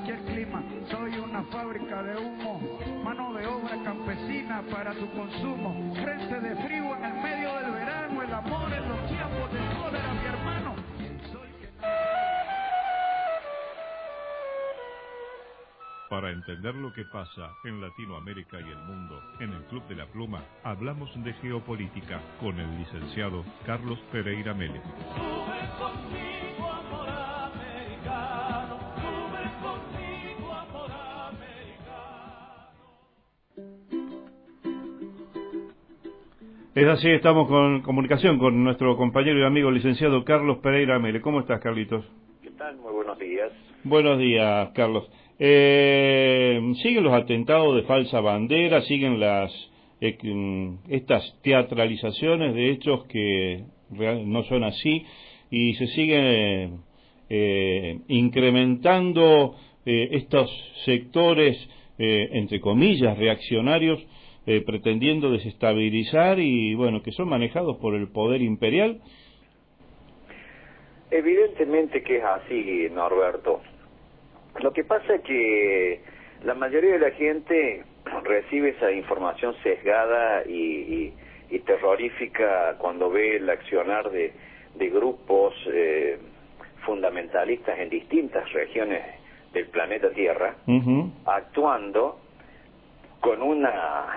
cualquier clima. Soy una fábrica de humo, mano de obra campesina para tu consumo. Frente de frío en el medio del verano, el amor en los tiempos de cólera, mi hermano. Para entender lo que pasa en Latinoamérica y el mundo, en el Club de la Pluma, hablamos de geopolítica con el licenciado Carlos Pereira Mele. Sube conmigo, amor americano, sube conmigo, amor americano. Es así, estamos con comunicación con nuestro compañero y amigo licenciado Carlos Pereira Mele. ¿Cómo estás, Carlitos? ¿Qué tal? Muy buenos días. Buenos días, Carlos. Siguen los atentados de falsa bandera, siguen estas teatralizaciones de hechos que no son así, y se sigue incrementando estos sectores, entre comillas, reaccionarios, pretendiendo desestabilizar y, bueno, que son manejados por el poder imperial. Evidentemente que es así, Norberto. Lo que pasa es que la mayoría de la gente recibe esa información sesgada y terrorífica cuando ve el accionar de grupos fundamentalistas en distintas regiones del planeta Tierra, actuando con una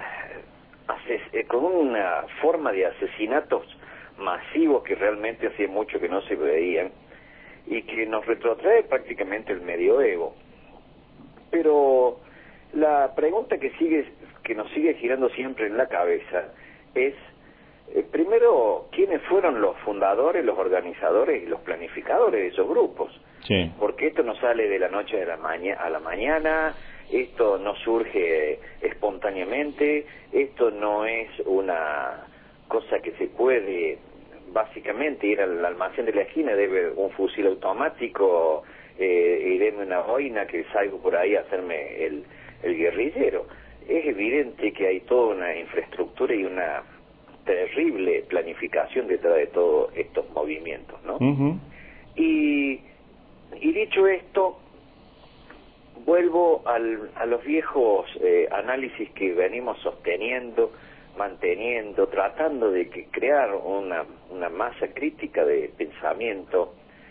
forma de asesinatos masivos que realmente hacía mucho que no se veían, y que nos retrotrae prácticamente el medioevo. Pero la pregunta que nos sigue girando siempre en la cabeza es, primero, ¿quiénes fueron los fundadores, los organizadores y los planificadores de esos grupos? Sí. Porque esto no sale de la noche a la mañana, esto no surge espontáneamente, esto no es una cosa que se puede básicamente ir al almacén de la esquina, debe un fusil automático y denme una boina que salgo por ahí a hacerme el guerrillero. Es evidente que hay toda una infraestructura y una terrible planificación detrás de todos estos movimientos, ¿no? Y dicho esto, vuelvo a los viejos análisis que venimos sosteniendo, manteniendo, tratando de crear una masa crítica de pensamiento,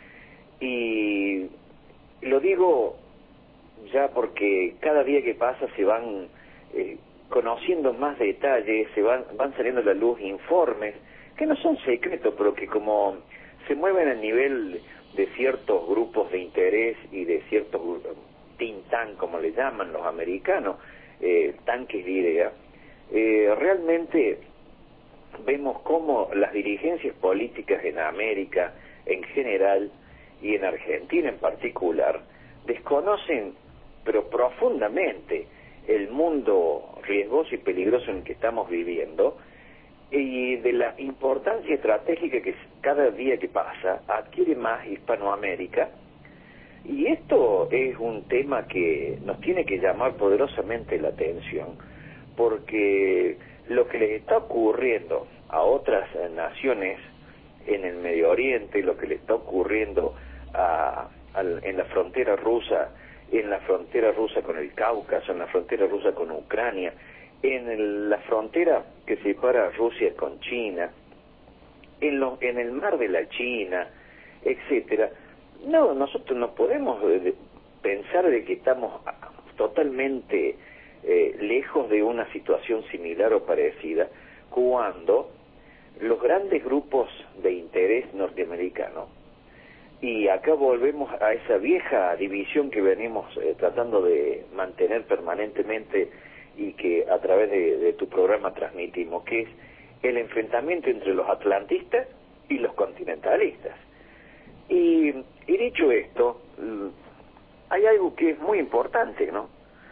y lo digo ya porque cada día que pasa se van conociendo más detalles, van saliendo a la luz informes que no son secretos, pero que como se mueven a nivel de ciertos grupos de interés y de ciertos think tank, como le llaman los americanos, tanques de ideas, realmente vemos cómo las dirigencias políticas en América en general y en Argentina en particular desconocen pero profundamente el mundo riesgoso y peligroso en el que estamos viviendo, y de la importancia estratégica que cada día que pasa adquiere más Hispanoamérica. Y esto es un tema que nos tiene que llamar poderosamente la atención, porque lo que les está ocurriendo a otras naciones en el Medio Oriente, lo que le está ocurriendo en la frontera rusa con el Cáucaso, en la frontera rusa con Ucrania, en la frontera que separa a Rusia con China, en el mar de la China, etcétera. No, nosotros no podemos pensar de que estamos totalmente lejos de una situación similar o parecida, cuando los grandes grupos de interés norteamericano, y acá volvemos a esa vieja división que venimos tratando de mantener permanentemente y que a través de tu programa transmitimos, que es el enfrentamiento entre los atlantistas y los continentalistas. Y dicho esto, hay algo que es muy importante, ¿no?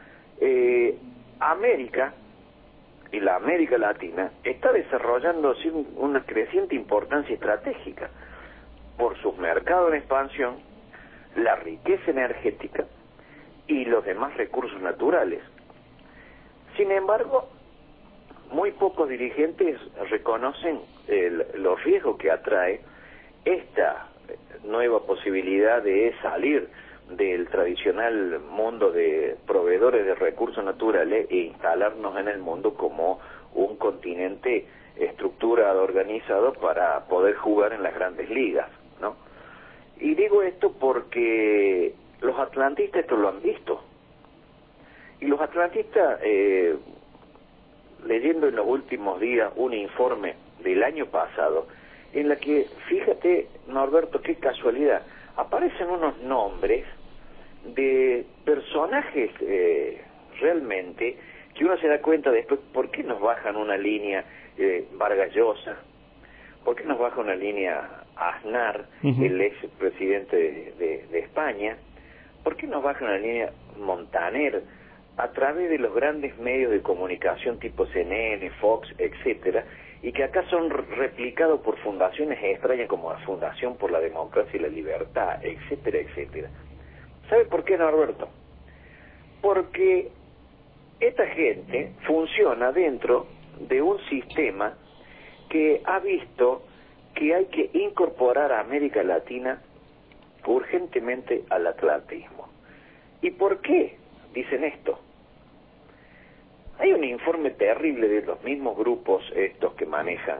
América y la América Latina está desarrollando una creciente importancia estratégica por sus mercados en expansión, la riqueza energética y los demás recursos naturales. Sin embargo, muy pocos dirigentes reconocen los riesgos que atrae esta nueva posibilidad de salir del tradicional mundo de proveedores de recursos naturales e instalarnos en el mundo como un continente estructurado, organizado para poder jugar en las grandes ligas, ¿no? Y digo esto porque los atlantistas esto lo han visto. Y los atlantistas, leyendo en los últimos días un informe del año pasado, en la que, fíjate, Norberto, qué casualidad, aparecen unos nombres de personajes realmente que uno se da cuenta después, ¿por qué nos bajan una línea Vargas Llosa? ¿Por qué nos baja una línea Aznar, el ex presidente de España? ¿Por qué nos baja una línea Montaner a través de los grandes medios de comunicación tipo CNN, Fox, etcétera, y que acá son replicados por fundaciones extrañas como la Fundación por la Democracia y la Libertad, etcétera, etcétera? ¿Sabe por qué, Norberto? Porque esta gente funciona dentro de un sistema que ha visto que hay que incorporar a América Latina urgentemente al atlantismo. ¿Y por qué dicen esto? Hay un informe terrible de los mismos grupos estos que manejan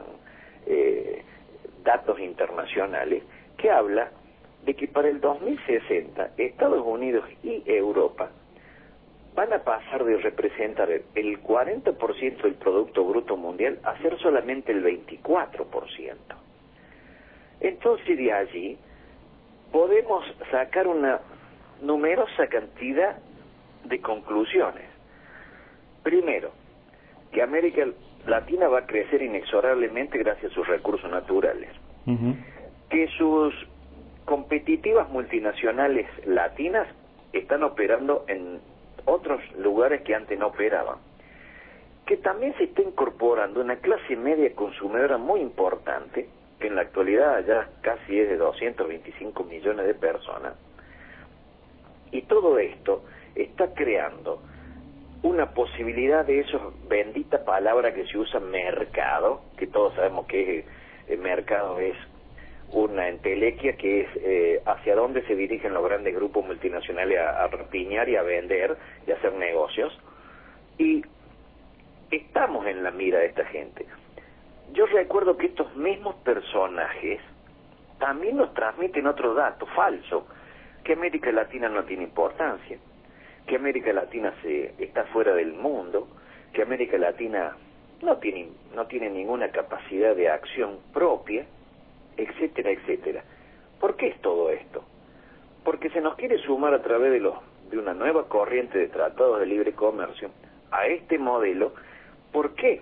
datos internacionales que habla de que para el 2060 Estados Unidos y Europa van a pasar de representar el 40% del Producto Bruto Mundial a ser solamente el 24%. Entonces de allí podemos sacar una numerosa cantidad de conclusiones. Primero, que América Latina va a crecer inexorablemente gracias a sus recursos naturales. Que sus competitivas multinacionales latinas están operando en otros lugares que antes no operaban. Que también se está incorporando una clase media consumidora muy importante, que en la actualidad ya casi es de 225 millones de personas. Y todo esto está creando una posibilidad de esos bendita palabra que se usa mercado, que todos sabemos que el mercado es una entelequia que es hacia dónde se dirigen los grandes grupos multinacionales a rapiñar y a vender y a hacer negocios. Y estamos en la mira de esta gente. Yo recuerdo que estos mismos personajes también nos transmiten otro dato falso, que América Latina no tiene importancia, que América Latina está fuera del mundo, que América Latina no tiene ninguna capacidad de acción propia, etcétera, etcétera. ¿Por qué es todo esto? Porque se nos quiere sumar a través de una nueva corriente de tratados de libre comercio a este modelo. ¿Por qué?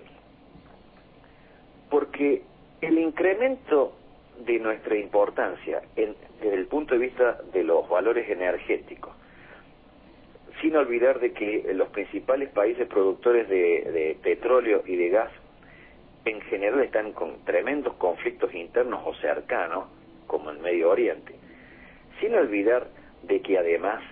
Porque el incremento de nuestra importancia desde el punto de vista de los valores energéticos, sin olvidar de que los principales países productores de petróleo y de gas en general están con tremendos conflictos internos o cercanos, como en Medio Oriente, sin olvidar de que además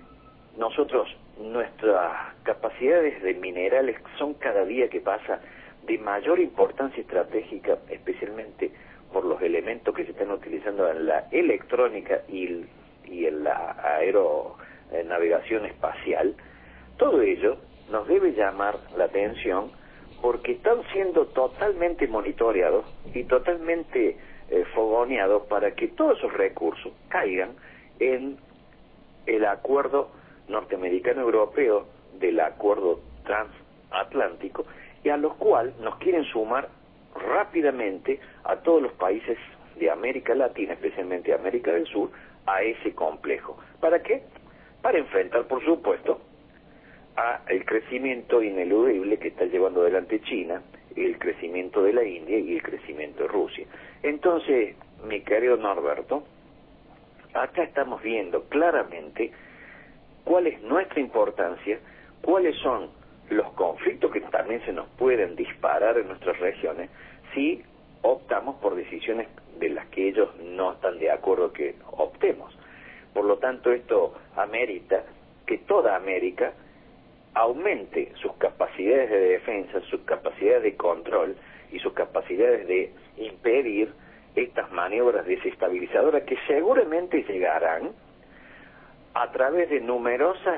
nuestras capacidades de minerales son cada día que pasa de mayor importancia estratégica, especialmente por los elementos que se están utilizando en la electrónica y en la aeronavegación espacial. Todo ello nos debe llamar la atención porque están siendo totalmente monitoreados y totalmente fogoneados para que todos esos recursos caigan en el acuerdo norteamericano-europeo del acuerdo transatlántico, y a los cuales nos quieren sumar rápidamente a todos los países de América Latina, especialmente América del Sur, a ese complejo. ¿Para qué? Para enfrentar, por supuesto, a el crecimiento ineludible que está llevando adelante China, el crecimiento de la India y el crecimiento de Rusia. Entonces, mi querido Norberto, acá estamos viendo claramente cuál es nuestra importancia, cuáles son los conflictos que también se nos pueden disparar en nuestras regiones si optamos por decisiones de las que ellos no están de acuerdo que optemos. Por lo tanto, esto amerita que toda América aumente sus capacidades de defensa, sus capacidades de control y sus capacidades de impedir estas maniobras desestabilizadoras que seguramente llegarán a través de numerosas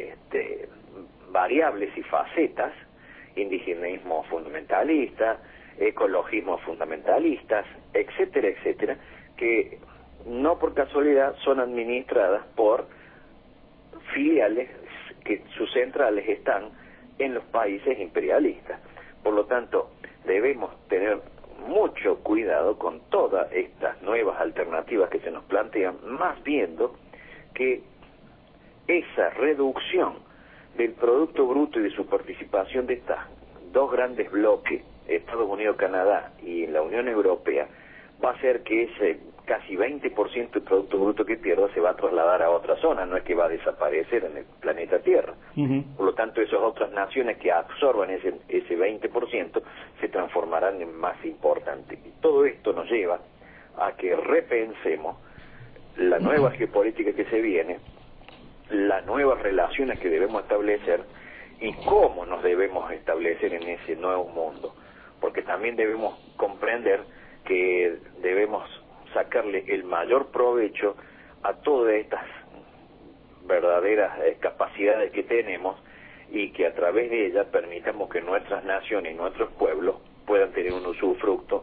variables y facetas, indigenismo fundamentalista, ecologismo fundamentalistas, etcétera, etcétera, que no por casualidad son administradas por filiales que sus centrales están en los países imperialistas. Por lo tanto, debemos tener mucho cuidado con todas estas nuevas alternativas que se nos plantean, más viendo que esa reducción del Producto Bruto y de su participación de estas dos grandes bloques, Estados Unidos, Canadá y la Unión Europea, va a hacer que ese casi 20% del Producto Bruto que pierda se va a trasladar a otra zona, no es que va a desaparecer en el planeta Tierra. Por lo tanto, esas otras naciones que absorban ese 20% se transformarán en más importantes. Y todo esto nos lleva a que repensemos la nueva geopolítica que se viene, las nuevas relaciones que debemos establecer y cómo nos debemos establecer en ese nuevo mundo. Porque también debemos comprender que debemos sacarle el mayor provecho a todas estas verdaderas capacidades que tenemos y que a través de ellas permitamos que nuestras naciones y nuestros pueblos puedan tener un usufructo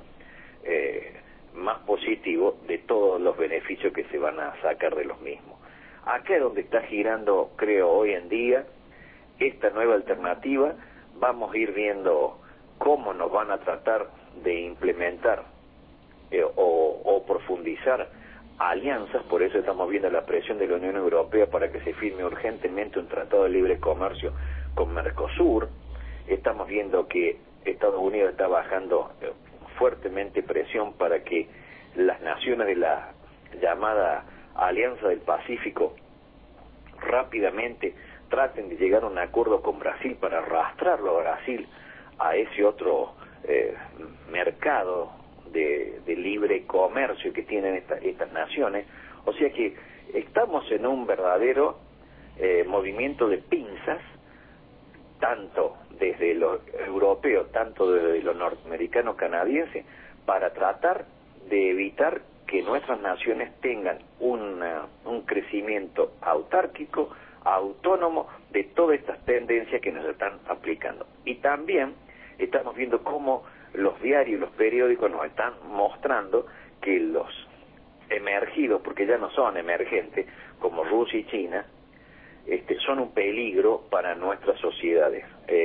más positivo de todos los beneficios que se van a sacar de los mismos. Acá es donde está girando, creo, hoy en día esta nueva alternativa. Vamos a ir viendo cómo nos van a tratar de implementar o profundizar alianzas. Por eso estamos viendo la presión de la Unión Europea para que se firme urgentemente un tratado de libre comercio con Mercosur. Estamos viendo que Estados Unidos está bajando fuertemente presión para que las naciones de la llamada Alianza del Pacífico rápidamente traten de llegar a un acuerdo con Brasil para arrastrarlo a Brasil a ese otro mercado de libre comercio que tienen estas naciones. O sea que estamos en un verdadero movimiento de pinzas, tanto desde lo europeo, tanto desde lo norteamericano canadiense, para tratar de evitar que nuestras naciones tengan un crecimiento autárquico, autónomo de todas estas tendencias que nos están aplicando. Y también estamos viendo cómo los diarios, los periódicos nos están mostrando que los emergidos, porque ya no son emergentes, como Rusia y China, son un peligro para nuestras sociedades.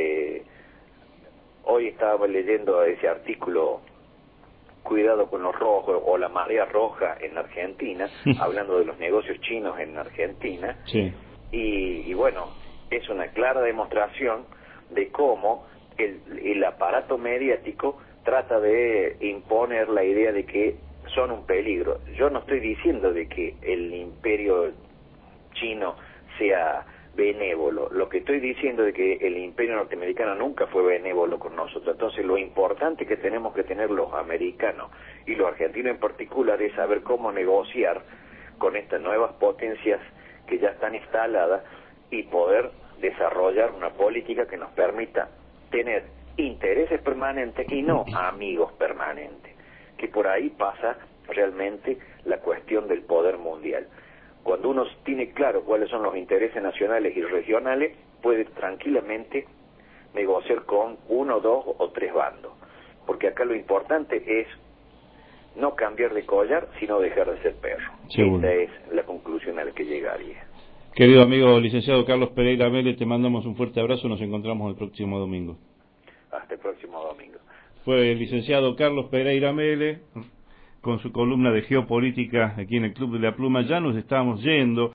Hoy estaba leyendo ese artículo, Cuidado con los rojos, o la marea roja en Argentina, hablando de los negocios chinos en Argentina. Sí. Y bueno, es una clara demostración de cómo el aparato mediático trata de imponer la idea de que son un peligro. Yo no estoy diciendo de que el imperio chino sea benévolo, lo que estoy diciendo es que el imperio norteamericano nunca fue benévolo con nosotros. Entonces lo importante que tenemos que tener los americanos y los argentinos en particular es saber cómo negociar con estas nuevas potencias que ya están instaladas y poder desarrollar una política que nos permita tener intereses permanentes y no amigos permanentes, que por ahí pasa realmente la cuestión del poder mundial. Cuando uno tiene claro cuáles son los intereses nacionales y regionales, puede tranquilamente negociar con uno, dos o tres bandos, porque acá lo importante es no cambiar de collar, sino dejar de ser perro. Seguro. Esa es la conclusión a la que llegaría. Querido amigo licenciado Carlos Pereira Mele, te mandamos un fuerte abrazo, nos encontramos el próximo domingo. Hasta el próximo domingo. Fue el licenciado Carlos Pereira Mele con su columna de geopolítica aquí en el Club de la Pluma. Ya nos estamos yendo.